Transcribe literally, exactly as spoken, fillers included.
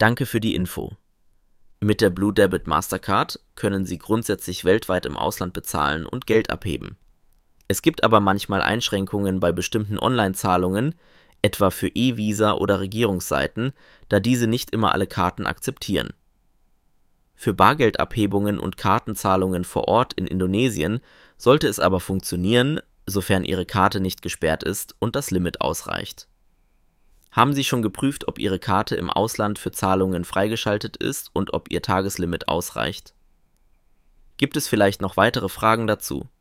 Danke für die Info. Mit der Blue Debit Mastercard können Sie grundsätzlich weltweit im Ausland bezahlen und Geld abheben. Es gibt aber manchmal Einschränkungen bei bestimmten Online-Zahlungen, etwa für E-Visa oder Regierungsseiten, da diese nicht immer alle Karten akzeptieren. Für Bargeldabhebungen und Kartenzahlungen vor Ort in Indonesien sollte es aber funktionieren, sofern Ihre Karte nicht gesperrt ist und das Limit ausreicht. Haben Sie schon geprüft, ob Ihre Karte im Ausland für Zahlungen freigeschaltet ist und ob Ihr Tageslimit ausreicht? Gibt es vielleicht noch weitere Fragen dazu?